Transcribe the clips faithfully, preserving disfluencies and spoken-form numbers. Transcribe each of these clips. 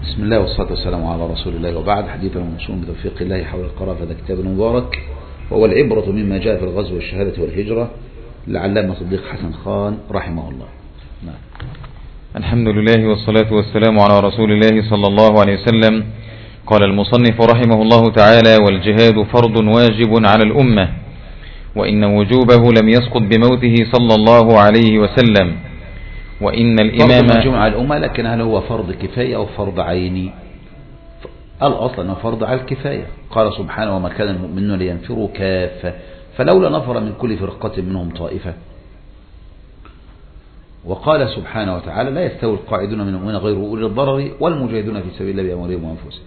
بسم الله والصلاة والسلام على رسول الله، وبعد. حديثنا موصول بتوفيق الله حول القراءة، فهذا كتاب مبارك وهو العبرة مما جاء في الغزو والشهادة والهجرة للعلامة صديق حسن خان رحمه الله. نعم. الحمد لله والصلاة والسلام على رسول الله صلى الله عليه وسلم. قال المصنف رحمه الله تعالى: والجهاد فرض واجب على الأمة، وإن وجوبه لم يسقط بموته صلى الله عليه وسلم، وإن الإمام فرض على الأمة، لكن هل هو فرض كفاية أو فرض عيني؟ الأصل أنه فرض على الكفاية. قال سبحانه: وما كان المؤمنون لينفروا كافة فلولا نفر من كل فرقة منهم طائفة. وقال سبحانه وتعالى: لا يستوي القاعدون من المؤمنين غير أولي الضرر والمجاهدون في سبيل الله بأموالهم وأنفسهم.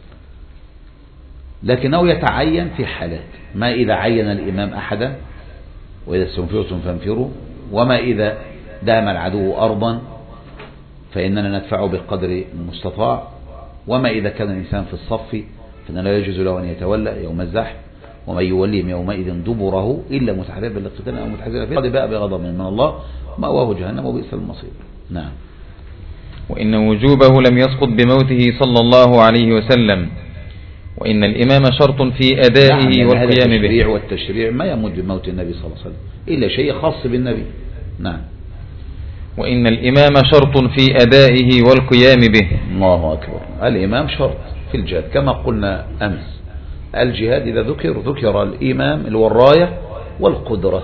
لكنه يتعين في حالات: ما إذا عين الإمام أحدا، وإذا استنفرتم فانفروا، وما إذا دام العدو أرضا فإننا ندفعه بالقدر المستطاع، وما إذا كان الإنسان في الصف فإنه لا يجوز له أن يتولى يوم الزحف، ومن يوليهم يومئذ دبره إلا متحرفا للقتال أو متحزنا فيه قد باء بغضب من الله مأواه جهنم وبئس المصير. نعم. وإن وجوبه لم يسقط بموته صلى الله عليه وسلم، وإن الإمام شرط في أدائه نعم، والقيام به. به. والتشريع ما يمد بموت النبي صلى الله عليه وسلم إلا شيء خاص بالنبي. نعم. وإن الإمام شرط في أدائه والقيام به. الله أكبر. الإمام شرط في الجهاد كما قلنا أمس. الجهاد إذا ذكر ذكر الإمام الوراية والقدرة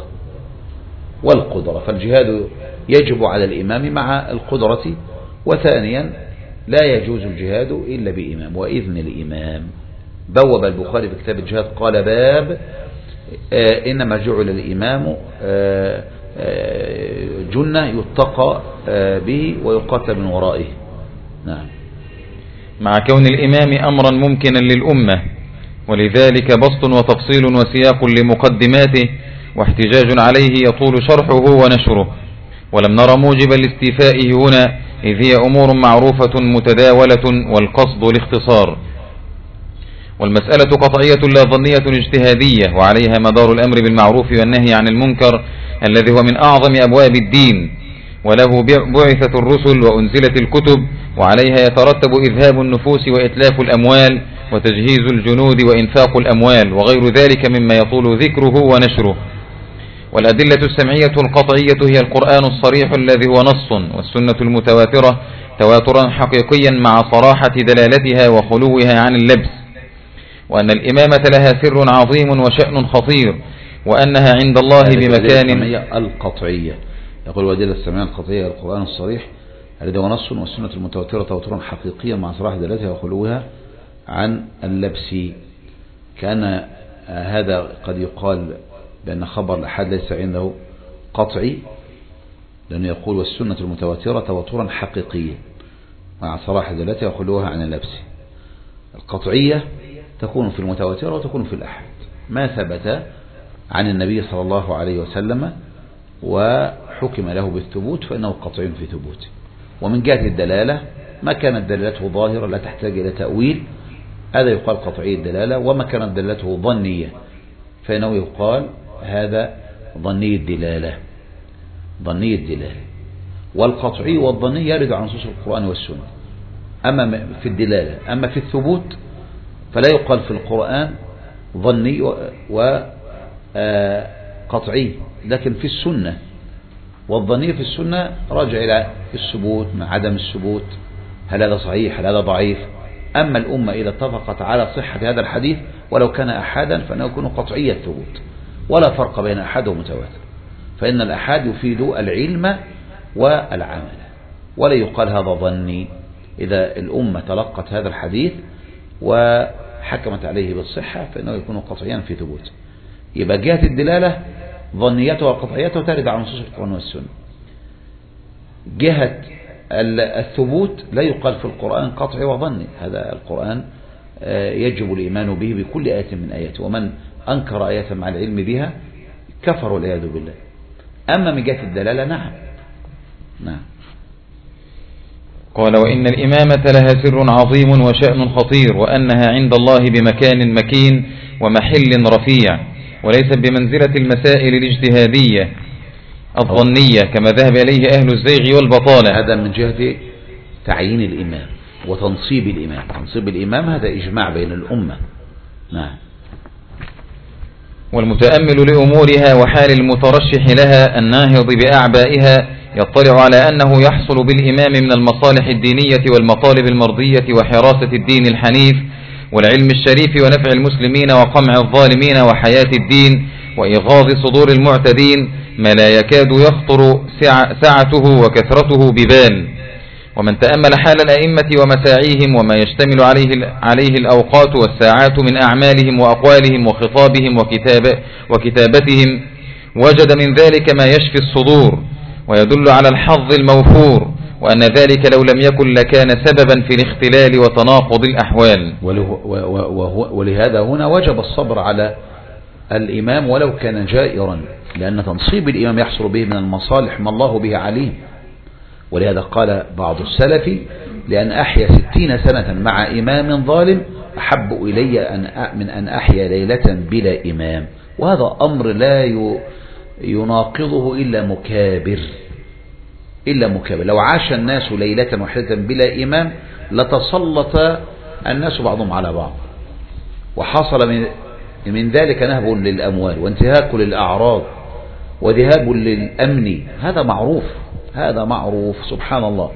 والقدرة فالجهاد يجب على الإمام مع القدرة. وثانيا لا يجوز الجهاد إلا بإمام وإذن الإمام. بوب البخاري في كتاب الجهاد قال: باب آه إنما جعل الإمام آه آه جنة يتقى آه به ويقاتل من ورائه. نعم. مع كون الإمام أمرا ممكنا للأمة، ولذلك بسط وتفصيل وسياق لمقدماته، واحتجاج عليه يطول شرحه ونشره، ولم نرى موجبا لاستيفائه هنا، إذ هي أمور معروفة متداولة والقصد الاختصار. والمسألة قطعية لا ظنية اجتهادية، وعليها مدار الأمر بالمعروف والنهي عن المنكر الذي هو من أعظم أبواب الدين، وله بعثت الرسل وأنزلت الكتب، وعليها يترتب إذهاب النفوس وإتلاف الأموال وتجهيز الجنود وإنفاق الأموال وغير ذلك مما يطول ذكره ونشره. والأدلة السمعية القطعية هي القرآن الصريح الذي هو نص، والسنة المتواترة تواترا حقيقيا مع صراحة دلالتها وخلوها عن اللبس، وأن الإمامة لها سر عظيم وشأن خطير، وأنها عند الله بمكان. القطعية يقول: والأدلة السمعية القطعية القرآن الصريح الذي هو نص، والسنة المتواترة تواترا حقيقيا مع صراحة دلالتها وخلوها عن اللبس. كان هذا قد يقال بأن خبر الأحد ليس عنده قطعي، لأنه يقول: والسنة المتواترة تواترا حقيقيا مع صراحة دلالتها وخلوها عن اللبس. القطعية تكون في المتواترة وتكون في الأحد، ما ثبت عن النبي صلى الله عليه وسلم وحكم له بالثبوت فإنه قطعي في ثبوته. ومن جهة الدلالة ما كانت دلالته ظاهرة لا تحتاج إلى تأويل، هذا يقال قطعي الدلالة. وما كانت دلالته ظنية فإنه يقال هذا ظني الدلالة. ظني الدلالة والقطعي والظني يرد عن نصوص القرآن والسنة، أما في الدلالة. أما في الثبوت فلا يقال في القرآن ظني وقطعي، لكن في السنة. والظني في السنة راجع إلى الثبوت مع عدم الثبوت، هل هذا صحيح هل هذا ضعيف. أما الأمة إذا اتفقت على صحة هذا الحديث ولو كان أحادا فإنه يكون قطعي الثبوت، ولا فرق بين أحد ومتواتر، فإن الأحاد يفيد العلم والعمل، ولا يقال هذا ظني. إذا الأمة تلقت هذا الحديث وحكمت عليه بالصحة فإنه يكون قطعيا في ثبوت. يبقى جهة الدلالة ظنيته وقطعيته ترد عن نصوص القرآن والسنة. جهة الثبوت لا يقال في القرآن قطعي وظني، هذا القرآن يجب الإيمان به بكل آية من آياته، ومن أنكر آية مع العلم بها كفر والعياذ بالله. أما من جهة الدلالة نعم نعم. قال: وإن الإمامة لها سر عظيم وشأن خطير، وأنها عند الله بمكان مكين ومحل رفيع، وليست بمنزلة المسائل الاجتهادية الظنية كما ذهب إليه أهل الزيغ والبطالة. هذا من جهة تعيين الإمام. وتنصيب الإمام. تنصيب الإمام هذا إجماع بين الأمة. نعم. والمتأمل لأمورها وحال المترشح لها الناهض بأعبائها يطلع على أنه يحصل بالإمام من المصالح الدينية والمطالب المرضية وحراسة الدين الحنيف والعلم الشريف ونفع المسلمين وقمع الظالمين وحياة الدين وإغاظ صدور المعتدين ما لا يكاد يخطر سعته وكثرته ببال. ومن تأمل حال الأئمة ومساعيهم وما يشتمل عليه, عليه الأوقات والساعات من أعمالهم وأقوالهم وخطابهم وكتاب وكتابتهم وجد من ذلك ما يشفي الصدور ويدل على الحظ الموفور، وأن ذلك لو لم يكن لكان سببا في الاختلال وتناقض الأحوال. ولهذا هنا وجب الصبر على الإمام ولو كان جائرا، لأن تنصيب الإمام يحصل به من المصالح ما الله به عليم. ولهذا قال بعض السلف: لأن أحيا ستين سنة مع إمام ظالم أحب إلي أن من أن أحيا ليلة بلا إمام. وهذا أمر لا يناقضه إلا مكابر إلا مكابر. لو عاش الناس ليلة واحدة بلا إمام لتسلط الناس بعضهم على بعض، وحصل من من ذلك نهب للأموال وانتهاك للأعراض وذهاب للأمن. هذا معروف، هذا معروف سبحان الله.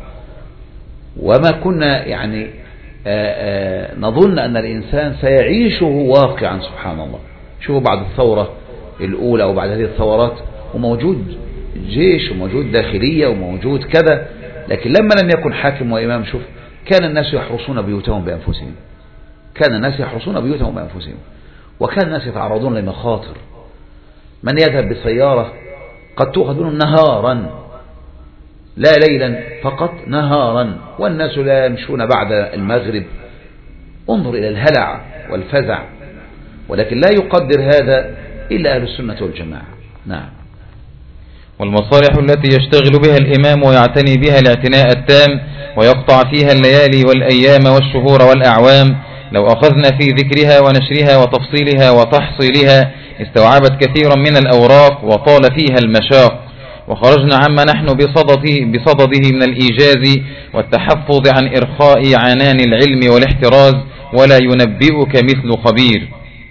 وما كنا يعني آآ آآ نظن أن الإنسان سيعيشه واقعا سبحان الله. شوفوا بعد الثورة الأولى وبعد هذه الثورات وموجود جيش وموجود داخلية وموجود كذا، لكن لما لم يكن حاكم وإمام شوف كان الناس يحرسون بيوتهم بأنفسهم، كان الناس يحرسون بيوتهم بأنفسهم، وكان الناس يتعرضون لمخاطر. من يذهب بسيارة قد تؤخذ منه نهارا، لا ليلا فقط، نهارا، والناس لا يمشون بعد المغرب. انظر إلى الهلع والفزع، ولكن لا يقدر هذا إلا أهل السنة والجماعة. نعم. والمصالح التي يشتغل بها الإمام ويعتني بها الاعتناء التام ويقطع فيها الليالي والأيام والشهور والأعوام، لو أخذنا في ذكرها ونشرها وتفصيلها وتحصيلها استوعبت كثيرا من الأوراق وطال فيها المشاق، وخرجنا عما نحن بصدده, بصدده من الإيجاز والتحفظ عن إرخاء عنان العلم والاحتراز، ولا ينبئك مثل خبير.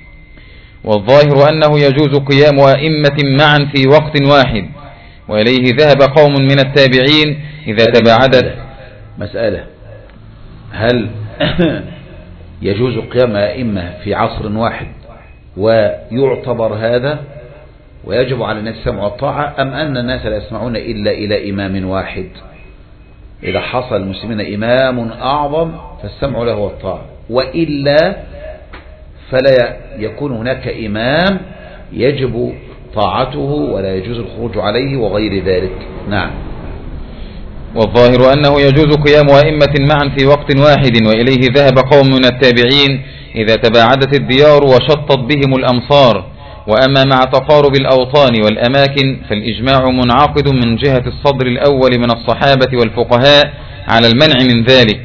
والظاهر أنه يجوز قيام أئمة معا في وقت واحد، وإليه ذهب قوم من التابعين إذا تباعدت. مسألة: هل يجوز قيام أئمة في عصر واحد ويعتبر هذا ويجب على الناس السمع والطاعة، أم أن الناس لا يسمعون إلا إلى إمام واحد؟ إذا حصل المسلمين إمام أعظم فالسمع له والطاعة، وإلا فلا يكون هناك إمام يجب طاعته ولا يجوز الخروج عليه وغير ذلك. نعم. والظاهر أنه يجوز قيام أئمة معا في وقت واحد، وإليه ذهب قوم من التابعين إذا تباعدت الديار وشطت بهم الأمصار. وأما مع تقارب الأوطان والأماكن فالإجماع منعقد من جهة الصدر الأول من الصحابة والفقهاء على المنع من ذلك.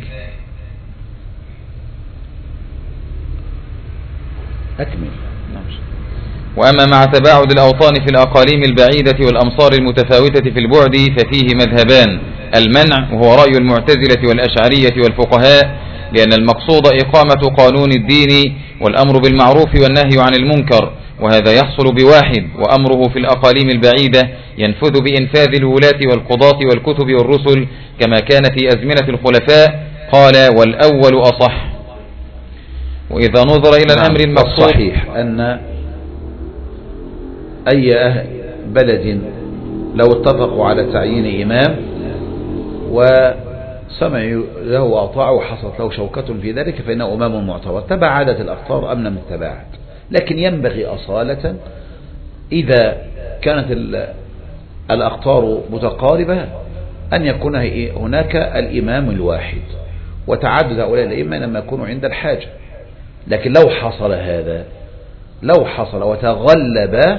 أكمل. وأما مع تباعد الأوطان في الأقاليم البعيدة والأمصار المتفاوتة في البعد ففيه مذهبان: المنع وهو رأي المعتزلة والأشعرية والفقهاء، لأن المقصود إقامة قانون الدين والأمر بالمعروف والنهي عن المنكر، وهذا يحصل بواحد، وأمره في الأقاليم البعيدة ينفذ بإنفاذ الولاة والقضاة والكتب والرسل كما كان في أزمنة الخلفاء. قال: والأول أصح. وإذا نظر إلى الأمر المقصود صحيح أن أي أهل بلد لو اتفقوا على تعيين إمام وسمعوا له وأطاعوا وحصلت له شوكة في ذلك فإنه إمام معتبر. تباعدت الأقطار أم لم تباعد، لكن ينبغي أصالة إذا كانت الأقطار متقاربة أن يكون هناك الإمام الواحد، وتعدد هؤلاء الأئمة لما يكونوا عند الحاجة. لكن لو حصل هذا، لو حصل وتغلب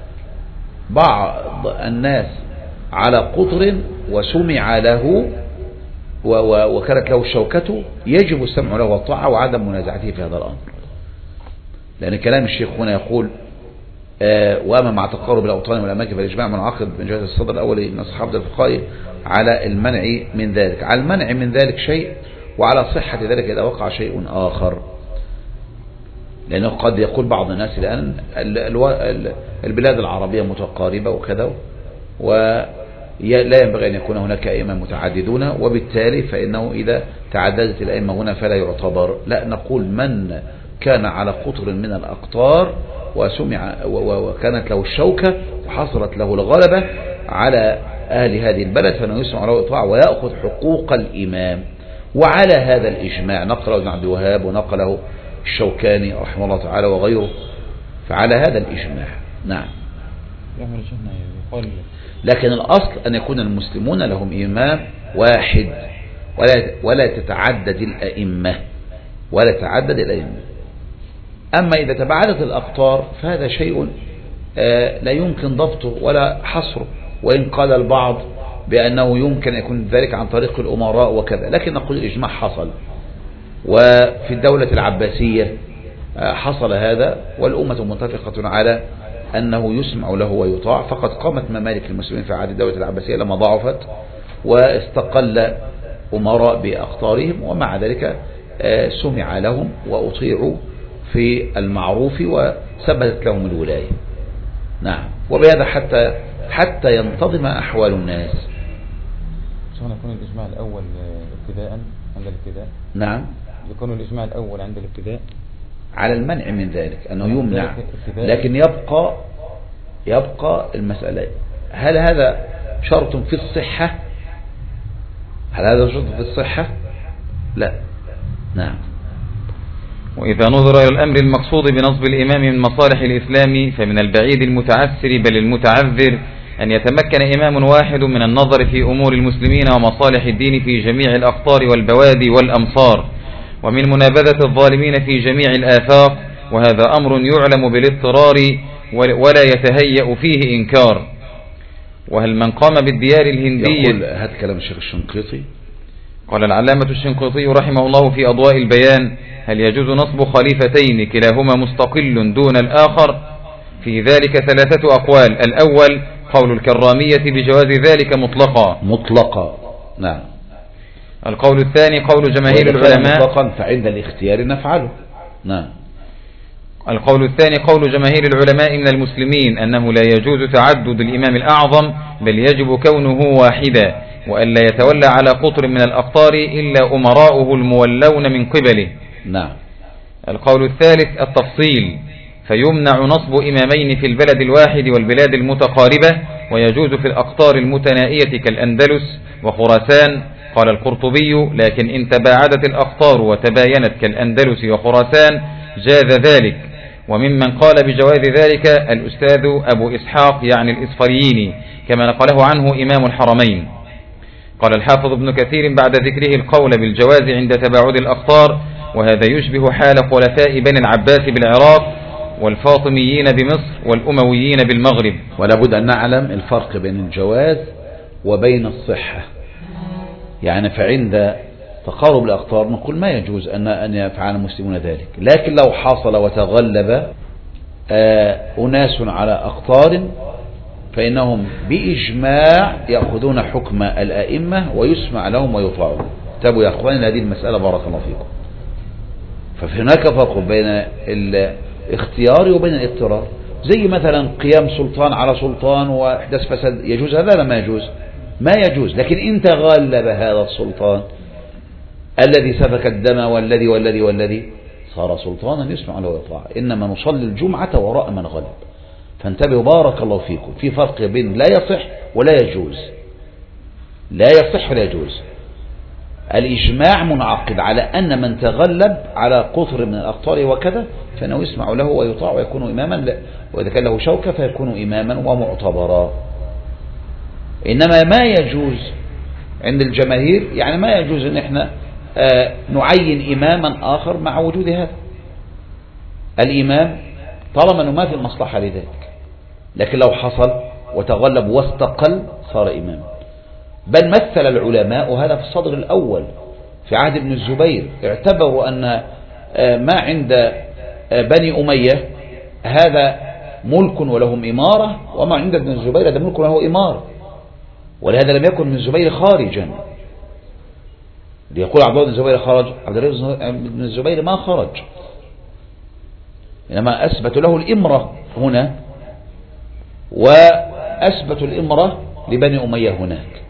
بعض الناس على قطر وسمع له وكانت له الشوكة، يجب السمع له والطاعة وعدم منازعته في هذا الأمر. لأن كلام الشيخ هنا يقول: آه وأما مع تقارب الأوطان والأماكن فالإجماع منعقد من جهة الصدر الأول من أصحاب الفقهاء على المنع من ذلك. على المنع من ذلك شيء، وعلى صحة ذلك إذا وقع شيء آخر، لأنه قد يقول بعض الناس الآن البلاد العربية متقاربة وكذا، ولا ينبغي أن يكون هناك أئمة متعددون، وبالتالي فإنه إذا تعددت الأئمة هنا فلا يعتبر. لا، نقول من كان على قطر من الأقطار وسمع وكانت له الشوكة وحصلت له الغلبة على أهل هذه البلد فإنه يسمع له إطاعة ويأخذ حقوق الإمام. وعلى هذا الإجماع نقله ابن عبد الوهاب ونقله الشوكاني رحمه الله تعالى وغيره، فعلى هذا الإجماع. نعم. لكن الأصل أن يكون المسلمون لهم إمام واحد ولا ولا تتعدد الأئمة ولا تتعدد الأئمة. أما إذا تباعدت الأقطار فهذا شيء لا يمكن ضبطه ولا حصره، وإن قال البعض بأنه يمكن أن يكون ذلك عن طريق الأمراء وكذا، لكن نقول الإجماع حصل. وفي الدولة العباسية حصل هذا، والأمة متفقة على أنه يسمع له ويطاع. فقد قامت ممالك المسلمين في عهد الدولة العباسية لما ضعفت واستقل أمراء بأقطارهم، ومع ذلك سمع لهم وأطيعوا في المعروف وثبتت لهم الولاية. نعم. وبهذا حتى حتى ينتظم أحوال الناس. شلون يكون الإجماع الأول ابتداء عند الابتداء؟ نعم. يكون الإجماع الأول عند الابتداء على المنع من ذلك أنه يمنع، لكن يبقى يبقى المسألة هل هذا شرط في الصحة؟ هل هذا شرط في الصحة؟ لا. نعم. وإذا نظر إلى الأمر المقصود بنصب الإمام من مصالح الإسلام فمن البعيد المتعسر بل المتعذر أن يتمكن إمام واحد من النظر في أمور المسلمين ومصالح الدين في جميع الأقطار والبوادي والأمصار، ومن منابذة الظالمين في جميع الآفاق، وهذا أمر يعلم بالاضطرار ولا يتهيأ فيه إنكار. وهل من قام بالديار الهندية يقول هذا كلام الشيخ الشنقيطي. قال العلامة الشنقيطي رحمه الله في أضواء البيان: هل يجوز نصب خليفتين كلاهما مستقل دون الآخر؟ في ذلك ثلاثة أقوال. الأول قول الكرامية بجواز ذلك مطلقا مطلقا. نعم. القول الثاني قول جماهير العلماء مطلقا فعند الاختيار نفعله. نعم. القول الثاني قول جماهير العلماء من المسلمين أنه لا يجوز تعدد الإمام الأعظم بل يجب كونه واحدا، وأن لا يتولى على قطر من الأقطار إلا أمراؤه المولون من قبله. نعم. القول الثالث التفصيل، فيمنع نصب إمامين في البلد الواحد والبلاد المتقاربة، ويجوز في الأقطار المتنائية كالأندلس وخراسان. قال القرطبي: لكن إن تباعدت الأقطار وتباينت كالأندلس وخراسان جاز ذلك. وممن قال بجواز ذلك الأستاذ أبو إسحاق يعني الإصفرييني كما نقله عنه إمام الحرمين. قال الحافظ ابن كثير بعد ذكره القول بالجواز عند تباعد الأقطار: وهذا يشبه حال خلفاء بني العباس بالعراق والفاطميين بمصر والأمويين بالمغرب. ولا بد أن نعلم الفرق بين الجواز وبين الصحة. يعني فعند تقارب الأقطار نقول ما يجوز أن أن يفعل المسلمون ذلك، لكن لو حصل وتغلب أناس على أقطار فإنهم بإجماع يأخذون حكم الأئمة ويسمع لهم ويطاعون. تابوا يا أخواني هذه المسألة بارك الله فيكم. فهناك فرق بين الاختيار وبين الاضطرار. زي مثلا قيام سلطان على سلطان وإحداث فساد، يجوز هذا؟ لا، ما يجوز، ما يجوز. لكن إن تغلب هذا السلطان الذي سفك الدم والذي والذي والذي صار سلطانا يسمع له ويطاع. إنما نصلي الجمعة وراء من غلب. فانتبهوا بارك الله فيكم، في فرق بين لا يصح ولا يجوز. لا يصح ولا يجوز. الإجماع منعقد على أن من تغلب على قطر من الأقطار وكذا فإنه يسمع له ويطاع ويكون إماما، وإذا كان له شوكة فيكون إماما ومعتبرا. إنما ما يجوز عند الجماهير يعني ما يجوز أن احنا آه نعين إماما آخر مع وجود هذا الإمام طالما أنه ما في المصلحة لذلك. لكن لو حصل وتغلب واستقل صار إماما. بل مثل العلماء وهذا في الصدر الأول في عهد ابن الزبير، اعتبروا أن ما عند بني أمية هذا ملك ولهم إمارة، وما عند ابن الزبير هذا ملك وله إمارة، ولهذا لم يكن من الزبير خارجا. ليقول عبد الله بن الزبير خرج، عبد الله بن الزبير ما خرج، إنما أثبت له الإمرة هنا، وأثبت الإمرة لبني أمية هناك.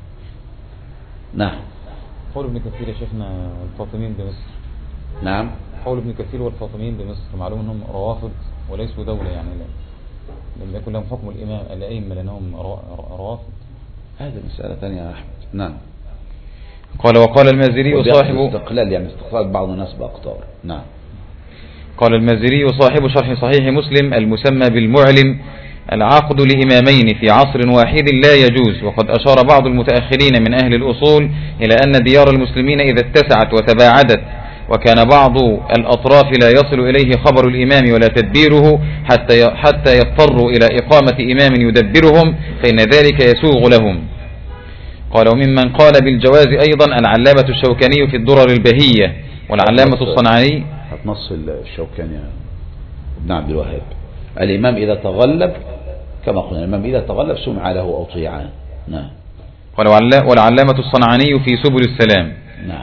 نعم. قول ابن كثير يا شيخنا الفاطميين بمصر. نعم. قول ابن كثير والفاطميين بمصر معلوم أنهم روافض وليسوا دولة، يعني لم يكن لهم حكم الإمام الأئمة لأنهم روافض. هذه مسألة ثانية يا أحمد. نعم. قال وقال المازري صاحب استقلال، يعني استقلال بعض الناس بأقطار. نعم. قال المازري صاحب شرح صحيح مسلم المسمى بالمعلم: العقد لإمامين في عصر واحد لا يجوز. وقد أشار بعض المتأخرين من أهل الأصول إلى أن ديار المسلمين إذا اتسعت وتباعدت وكان بعض الأطراف لا يصل إليه خبر الإمام ولا تدبيره حتى حتى يضطروا إلى إقامة إمام يدبرهم، فإن ذلك يسوغ لهم. قال وممن قال بالجواز أيضا العلامة الشوكاني في الدرر البهية، والعلامة الصنعاني. هتنص الشوكاني ابن عبد الوهاب: الإمام إذا تغلب، كما قلنا الإمام إذا تغلب سمع له أو طيعان. نعم. والعلامة الصنعاني في سبل السلام. نعم.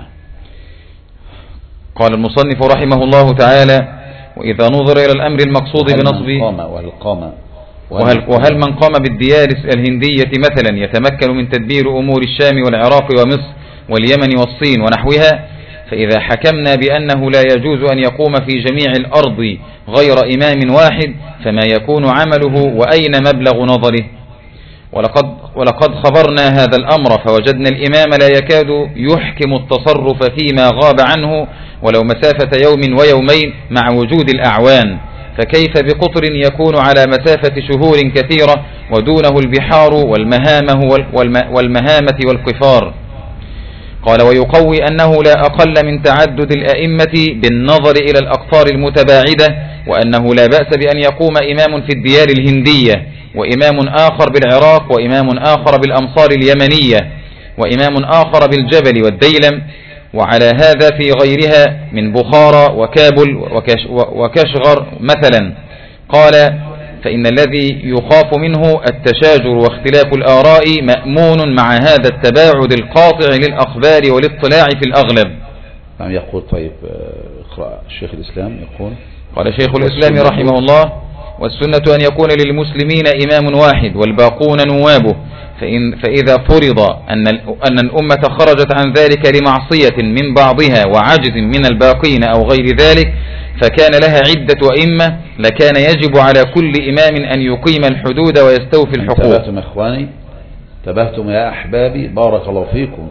قال المصنف رحمه الله تعالى: وإذا نظر إلى الأمر المقصود بنصب وهل, وهل, وهل من قام بالديار الهندية مثلا يتمكن من تدبير أمور الشام والعراق ومصر واليمن والصين ونحوها، فإذا حكمنا بأنه لا يجوز أن يقوم في جميع الأرض غير إمام واحد فما يكون عمله وأين مبلغ نظره؟ ولقد, ولقد خبرنا هذا الأمر فوجدنا الإمام لا يكاد يحكم التصرف فيما غاب عنه ولو مسافة يوم ويومين مع وجود الأعوان، فكيف بقطر يكون على مسافة شهور كثيرة ودونه البحار والمهامة والمهامة والقفار؟ قال ويقوي أنه لا أقل من تعدد الأئمة بالنظر إلى الأقطار المتباعدة، وأنه لا بأس بأن يقوم إمام في الديار الهندية وإمام آخر بالعراق وإمام آخر بالأمصار اليمنية وإمام آخر بالجبل والديلم، وعلى هذا في غيرها من بخارى وكابل وكشغر مثلا. قال فإن الذي يخاف منه التشاجر واختلاف الآراء مأمون مع هذا التباعد القاطع للأخبار والاطلاع في الأغلب. نعم. يقول طيب اقرأ الشيخ الإسلام. يقول قال شيخ الإسلام رحمه الله: والسنة أن يكون للمسلمين إمام واحد والباقون نوابه، فإن فإذا فرض أن أن الأمة خرجت عن ذلك لمعصية من بعضها وعجز من الباقين أو غير ذلك فكان لها عدة أئمة لكان يجب على كل إمام أن يقيم الحدود ويستوفي الحقوق. انتبهتم إخواني، انتبهتم يا أحبابي، بارك الله فيكم.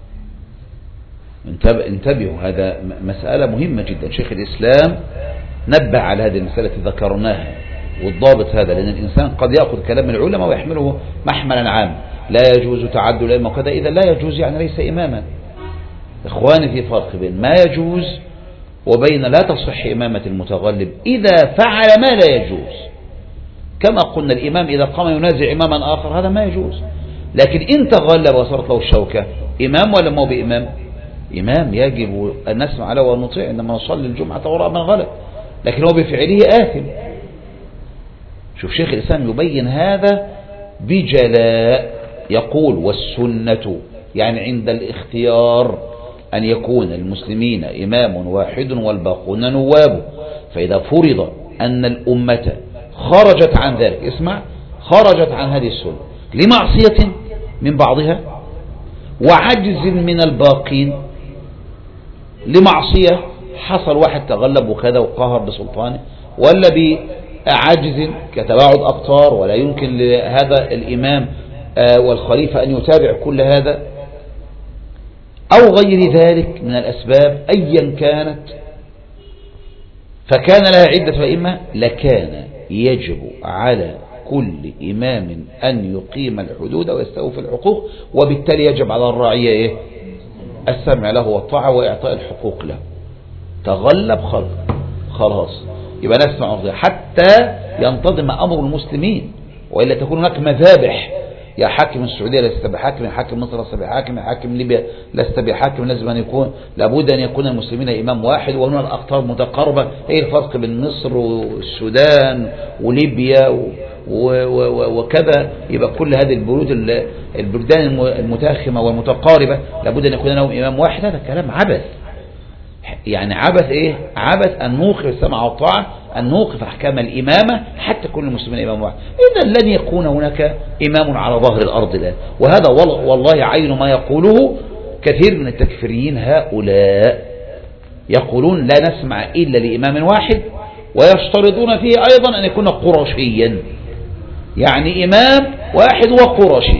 انتبهوا، هذا مسألة مهمة جدا. شيخ الإسلام نبه على هذه المسألة التي ذكرناها، والضابط هذا، لأن الإنسان قد يأخذ كلام العلماء ويحمله محملا عام: لا يجوز تعدد الأئمة وكذا. إذا لا يجوز يعني ليس إماما. إخواني، في فرق بين ما يجوز وبين لا تصح إمامة المتغلب إذا فعل ما لا يجوز. كما قلنا الإمام إذا قام ينازع إماما آخر هذا ما يجوز، لكن إن تغلب وصارت له الشوكة إمام ولا ما هو بإمام؟ إمام، يجب أن نسمع له ونطيع إنما نصلي الجمعة وراء من غلب، لكن هو بفعله آثم. شوف شيخ الإسلام يبين هذا بجلاء، يقول والسنة يعني عند الاختيار أن يكون المسلمين إمام واحد والباقون نواب، فإذا فرض أن الأمة خرجت عن ذلك، اسمع، خرجت عن هذه السنة لمعصية من بعضها وعجز من الباقين لمعصية، حصل واحد تغلب وكذا وقهر بسلطانه، ولا بعجز كتباعد أقطار ولا يمكن لهذا الإمام والخليفة أن يتابع كل هذا أو غير ذلك من الأسباب أيا كانت، فكان لها عدة أئمة، لكان يجب على كل إمام أن يقيم الحدود ويستوفي الحقوق، وبالتالي يجب على الرعية إيه؟ السمع له والطاعة وإعطاء الحقوق له. تغلب خلق خلاص يبقى نسمع حتى ينتظم أمر المسلمين، وإلا تكون هناك مذابح. يا حاكم السعودية لست بحاكم، يا حاكم مصر لست بحاكم، يا حاكم ليبيا لست بحاكم. لازم أن يكون، لابد أن يكون المسلمين إمام واحد، وهنا الأقطار متقاربة. إيه الفرق بين مصر والسودان وليبيا وكذا، يبقى كل هذه البرود البلدان المتاخمة والمتقاربة لابد أن يكون لهم إمام واحد. هذا كلام عبث. يعني عبث إيه؟ عبث أن نوقف السمع والطاعة، أن نوقف أحكام الإمامة حتى كل المسلمين إمام واحد. إذا لن يكون هناك إمام على ظهر الأرض الآن. وهذا والله عين ما يقوله كثير من التكفيريين هؤلاء، يقولون لا نسمع إلا لإمام واحد، ويشترطون فيه أيضا أن يكون قرشيا، يعني إمام واحد وقرشي.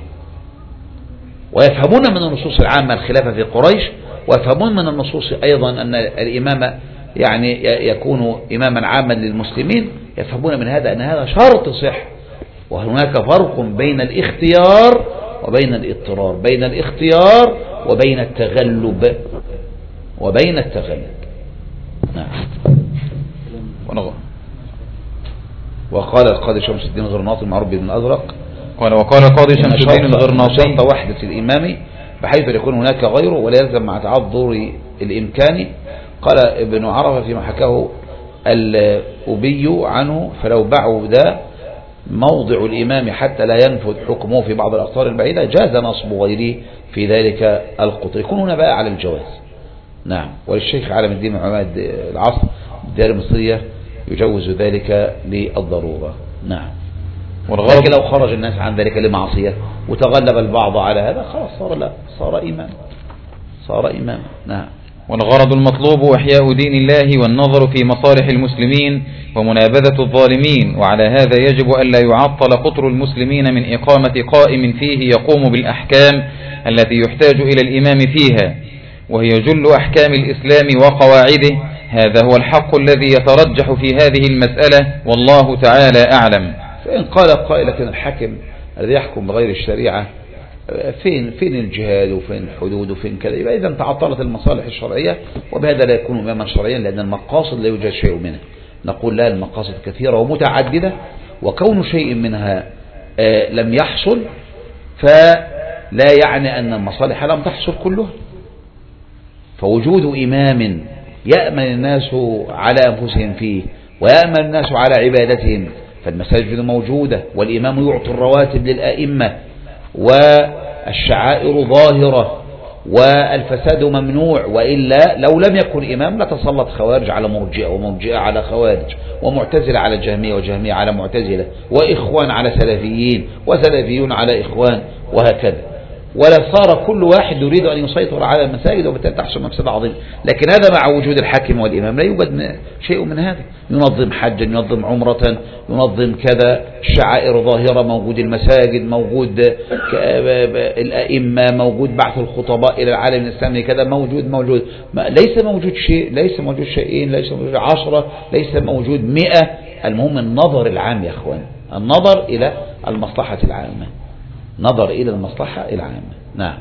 ويفهمون من النصوص العامة الخلافة في قريش، ويفهمون من النصوص أيضا أن الإمام يعني يكون إماما عاما للمسلمين. يفهمون من هذا أن هذا شرط صح. وهناك فرق بين الاختيار وبين الاضطرار، بين الاختيار وبين التغلب وبين التغلب. نعم. وقال القاضي شمس الدين الغرناطي المعروف بن الأزرق، قال وقال القاضي شمس الدين الغرناطي شرط وحدة الإمام بحيث يكون هناك غيره ولا يلزم مع تعذر الإمكان. قال ابن عرفة فيما حكاه الأبي عنه: فلو بعد موضع الإمام حتى لا ينفذ حكمه في بعض الأقطار البعيدة جاز نصب غيره في ذلك القطر. يكون هنا بقى على الجواز. نعم. وللشيخ عالم الدين محمد العصر الدار المصرية يجوز ذلك للضرورة. نعم. ولكن لو خرج الناس عن ذلك لمعصية وتغلب البعض على هذا خلاص صار لا صار إمام صار إمام. نعم. والغرض المطلوب إحياء دين الله والنظر في مصالح المسلمين ومنابذة الظالمين، وعلى هذا يجب ألا يعطل قطر المسلمين من إقامة قائم فيه يقوم بالأحكام التي يحتاج إلى الإمام فيها، وهي جل أحكام الإسلام وقواعده. هذا هو الحق الذي يترجح في هذه المسألة، والله تعالى أعلم. فإن قال قائل لكن الحاكم الذي يحكم بغير الشريعة فين فين الجهاد وفين الحدود وفين كذا، يبقى إذا تعطلت المصالح الشرعية وبهذا لا يكون إماما شرعيا، لأن المقاصد لا يوجد شيء منها. نقول لا، المقاصد كثيرة ومتعددة، وكون شيء منها آه لم يحصل فلا يعني أن المصالح لم تحصل كلها. فوجود إمام يأمن الناس على أنفسهم فيه ويأمن الناس على عبادتهم، فالمساجد موجودة، والإمام يعطي الرواتب للأئمة، والشعائر ظاهرة، والفساد ممنوع. وإلا لو لم يكن إمام لتسلط خوارج على مرجئة، ومرجئة على خوارج، ومعتزلة على جهمية، وجهمية على معتزلة، وإخوان على سلفيين، وسلفيون على إخوان، وهكذا. ولا صار كل واحد يريد أن يسيطر على المساجد، وبالتالي تحصل مفسدة عظيمة. لكن هذا مع وجود الحاكم والإمام لا يوجد شيء من هذا. ينظم حجا، ينظم عمرة، ينظم كذا، الشعائر ظاهرة، موجود المساجد، موجود الأئمة، موجود بعث الخطباء إلى العالم الإسلامي كذا، موجود موجود ليس موجود شيء، ليس موجود شيئين، ليس موجود عشرة، ليس موجود مئة. المهم النظر العام يا أخوان، النظر إلى المصلحة العامة، نظر إلى المصلحة العامة. نعم.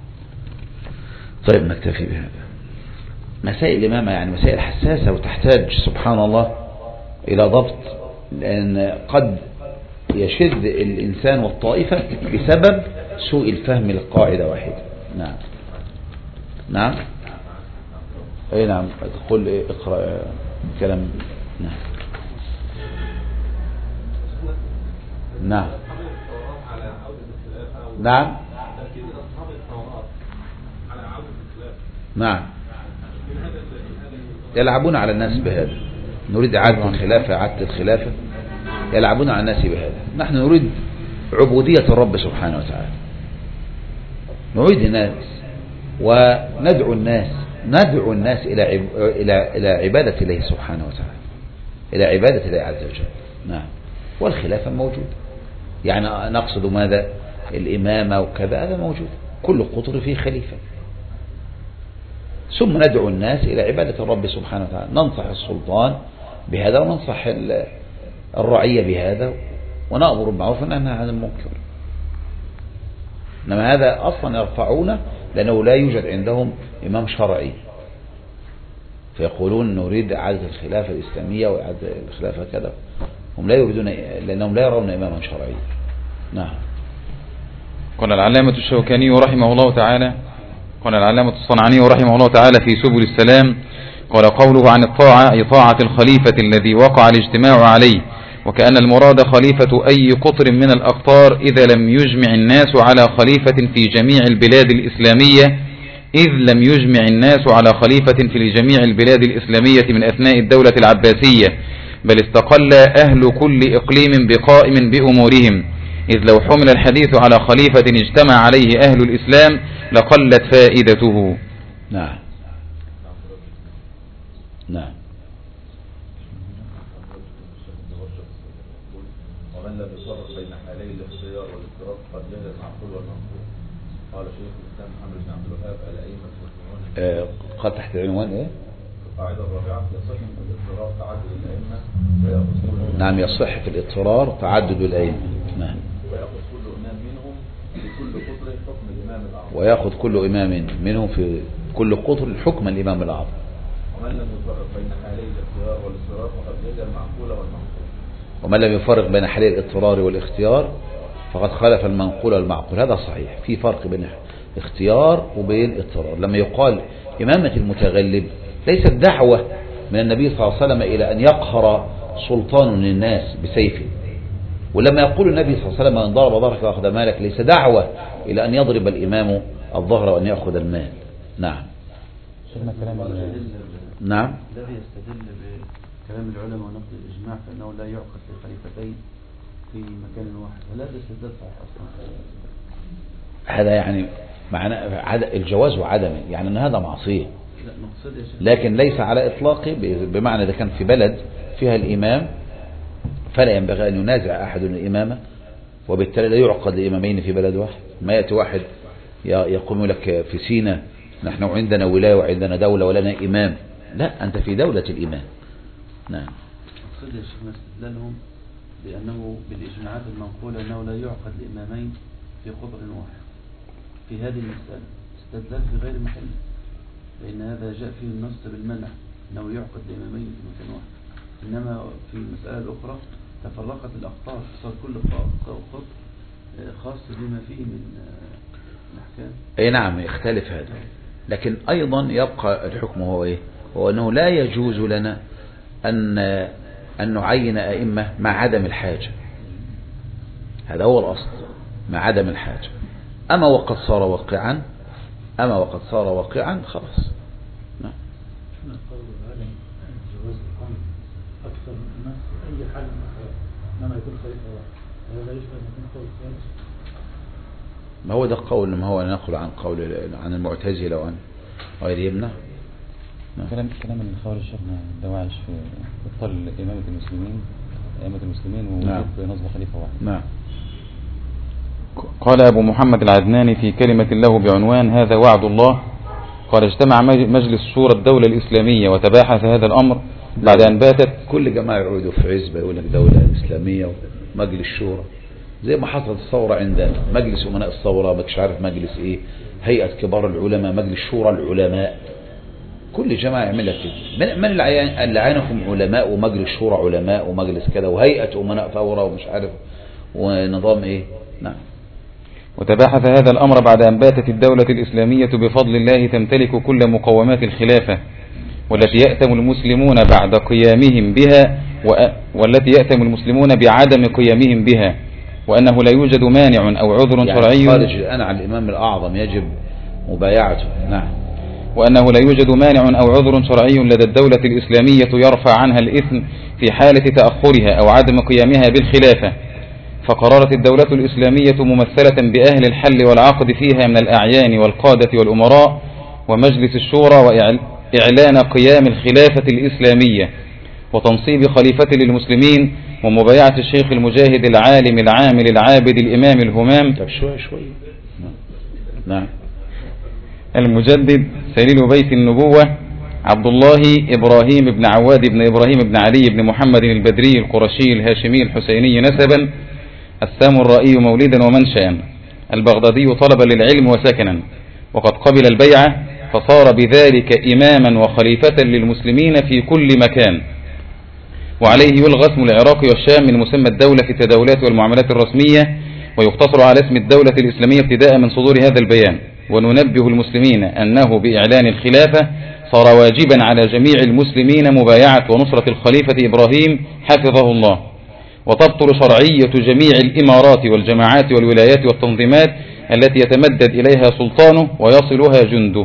طيب نكتفي بهذا. مسائل الإمامة يعني مسائل حساسة وتحتاج سبحان الله إلى ضبط، لأن قد يشد الإنسان والطائفة بسبب سوء الفهم للقاعدة واحدة. نعم. نعم. أي نعم. تقول إيه؟ اقرأ كلام. نعم. نعم. نعم. نعم. يلعبون على الناس بهذا. نريد إعادة الخلافة، إعادة الخلافة، يلعبون على الناس بهذا. نحن نريد عبودية الرب سبحانه وتعالى، نريد الناس وندعو الناس ندعو الناس إلى إلى إلى عبادة الله سبحانه وتعالى، إلى عبادة الله عز وجل. نعم. والخلافة موجودة، يعني نقصد ماذا؟ الإمامة وكذا، هذا موجود، كل قطر فيه خليفة. ثم ندعو الناس إلى عبادة الرب سبحانه وتعالى، ننصح السلطان بهذا وننصح الرعية بهذا، ونأمر بالمعروف وننهى عن المنكر. إنما هذا أصلا يرفعونه لأنه لا يوجد عندهم إمام شرعي، فيقولون نريد إعادة الخلافة الإسلامية وإعادة الخلافة كذا، هم لا يريدون لأنهم لا يرون إماما شرعيا. نعم. قال العلامة الشوكاني رحمه الله تعالى، قال العلامة الصنعاني رحمه الله تعالى في سبل السلام، قال قوله عن الطاعة أي طاعة الخليفة الذي وقع الاجتماع عليه، وكأن المراد خليفة أي قطر من الأقطار إذا لم يجمع الناس على خليفة في جميع البلاد الإسلامية إذ لم يجمع الناس على خليفة في جميع البلاد الإسلامية من أثناء الدولة العباسية، بل استقل أهل كل إقليم بقائم بأمورهم، إذ لو حمل الحديث على خليفة اجتمع عليه أهل الإسلام لقلت فائدته. نعم نعم. ومن لم يفرق بين حالي الاختيار والاضطراب قد جهل المعقول والمنقول. قال شيخ الإسلام محمد بن عبد الوهاب الأئمة المسلمون قال تحت العنوان ايه؟ القاعدة الرابعة يصح في الاضطرار تعدد الأئمة ويأخذ كل نعم يصح في الاضطرار تعدد الأئمة. نعم. ويأخذ كل إمام منهم في كل قطر حكم الإمام الأعظم. ويأخذ كل إمام منهم في كل قطر حكم الإمام الأعظم. ومن لم يفرق بين حالي الاختيار والاضطرار فقد جهل المعقول والمنقول. ومن لم يفرق بين حالي الاضطرار والاختيار فقد خالف المنقول والمعقول. هذا صحيح، في فرق بين اختيار وبين اضطرار. لما يقال إمامة المتغلب ليست دعوة من النبي صلى الله عليه وسلم إلى أن يقهر سلطان للناس بسيفه، ولما يقول النبي صلى الله عليه وسلم أن ضرب ظهرك وأخذ مالك ليس دعوة إلى أن يضرب الإمام الظهر وأن يأخذ المال. نعم نعم. الذي يستدل بكلام العلماء ونقد الإجماع فإنه لا يعقد لخليفتين في مكان واحد، ولا استدلال صحيح أصلا. هذا يعني معنى الجواز وعدمه، يعني أن هذا معصية، لكن ليس على إطلاقه، بمعنى إذا كان في بلد فيها الإمام فلا ينبغي أن ينازع أحد الإمامة، وبالتالي لا يعقد لإمامين في بلد واحد. ما يأتي واحد يقوم لك في سينا نحن عندنا ولاية وعندنا دولة ولنا إمام، لا، أنت في دولة الإمام. نعم. أقصد يا شيخنا استدلالهم بأنه بالإجماعات المنقولة أنه لا يعقد لإمامين في قطر واحد في هذه المسألة، استدلال في غير محل، لأن هذا جاء فيه النص بالمنع أنه يعقد لإمامين في مكان واحد، إنما في المسألة الأخرى تفرقت الأقطار، صار كل قطر خاص بما فيه من الأحكام. أي نعم يختلف هذا، لكن أيضا يبقى الحكم هو إيه؟ هو أنه لا يجوز لنا أن أن نعين أئمة مع عدم الحاجة، هذا هو الأصل، مع عدم الحاجة. أما وقد صار واقعا أما وقد صار واقعا خلاص. نعم. أكثر من الناس في أي حال من الأحوال إنما يكون خليفة واحد، هذا يشبه أن يكون قول ثالث. ما هو ده قول، ما هو نقل عن قول عن المعتزلة وعن غيرهم. كلام كلام الخوارج شيخنا دواعش في ابطال إمامة المسلمين أئمة المسلمين ووجود نصب خليفة واحد. نعم. قال أبو محمد العدناني في كلمة له بعنوان هذا وعد الله، قال اجتمع مجلس شورى الدولة الإسلامية وتباحث هذا الأمر بعد أن باتت كل جماعة يعودوا في عزبة يقول لك دولة إسلامية ومجلس شورى، زي ما حصلت الثورة عندنا، مجلس أمناء الثورة، مش عارف مجلس إيه، هيئة كبار العلماء، مجلس شورى العلماء، كل جماعة يعملها كده. من اللي عينكم علماء ومجلس شورى علماء ومجلس كده وهيئة أمناء ثورة ومش عارف ونظام إيه. نعم. وتباحث هذا الأمر بعد أن باتت الدولة الإسلامية بفضل الله تمتلك كل مقومات الخلافة، والتي يأتم المسلمون بعد قيامهم بها والتي يأتم المسلمون بعدم قيامهم بها، وأنه لا يوجد مانع أو عذر يعني شرعي خارج الآن عن الإمام الأعظم يجب مبايعته. نعم. وأنه لا يوجد مانع أو عذر شرعي لدى الدولة الإسلامية يرفع عنها الإثم في حالة تأخرها أو عدم قيامها بالخلافة، فقررت الدولة الإسلامية ممثلة بأهل الحل والعقد فيها من الأعيان والقادة والأمراء ومجلس الشورى وإعلان قيام الخلافة الإسلامية وتنصيب خليفة للمسلمين ومبايعة الشيخ المجاهد العالم العامل العابد الإمام الهمام طب شوي شوي. نعم. المجدد سليل بيت النبوة عبد الله إبراهيم بن عواد بن إبراهيم بن علي بن محمد البدري القرشي الهاشمي الحسيني نسبا، السامرائي مولدا ومنشأ، البغدادي طلبا للعلم وسكنا، وقد قبل البيعة فصار بذلك إماما وخليفة للمسلمين في كل مكان، وعليه يلغى اسم العراق والشام من مسمى الدولة في التداولات والمعاملات الرسمية، ويقتصر على اسم الدولة الإسلامية ابتداء من صدور هذا البيان. وننبه المسلمين أنه بإعلان الخلافة صار واجبا على جميع المسلمين مبايعة ونصرة الخليفة إبراهيم حفظه الله، وتبطل شرعية جميع الإمارات والجماعات والولايات والتنظيمات التي يتمدد إليها سلطانه ويصلها جنده.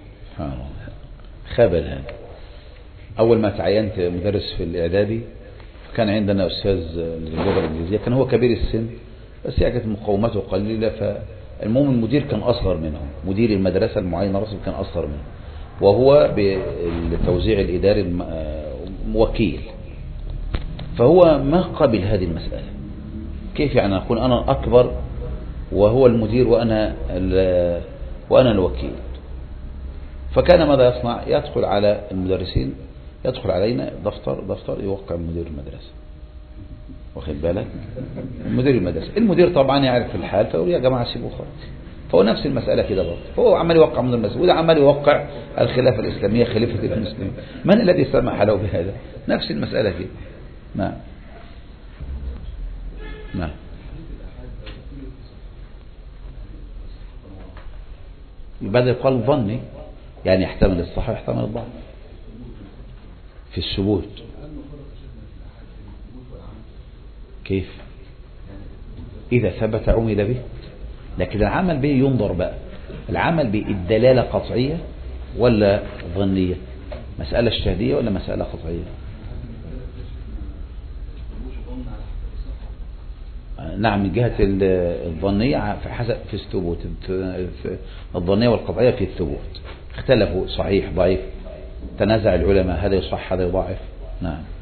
خبل هذا. أول ما تعينت مدرس في الإعدادي كان عندنا أستاذ للغة الإنجليزية، كان هو كبير السن بس هي كانت مقوماته قليلة، فالمهم المدير كان أصغر منهم، مدير المدرسة المعينة رسم كان أصغر منهم، وهو بالتوزيع الإداري وكيل، فهو ما قبل هذه المسألة. كيف يعني أكون أنا أكبر وهو المدير وأنا وأنا الوكيل؟ فكان ماذا يصنع؟ يدخل على المدرسين، يدخل علينا دفتر دفتر يوقع مدير المدرسة، واخد بالك؟ مدير المدرسة، المدير طبعا يعرف الحال فيقول يا جماعة سيبوه خالص. فهو نفس المسألة كده برضه، فهو عمال يوقع مدير المدرسة وده عمال يوقع الخلافة الإسلامية خليفة المسلمين. من الذي سمح له بهذا؟ نفس المسألة كده. نعم نعم. بعد يقال ظني يعني يحتمل الصح ويحتمل الضعف في الثبوت. كيف؟ إذا ثبت عمل به، لكن العمل به ينظر بقى، العمل به الدلالة قطعية ولا ظنية؟ مسألة اجتهادية ولا مسألة قطعية؟ نعم، من جهة الظنية في حسب في الثبوت، الظنية والقطعية في الثبوت اختلفوا صحيح ضعيف، تنازع العلماء هذا يصح هذا يضاعف. نعم.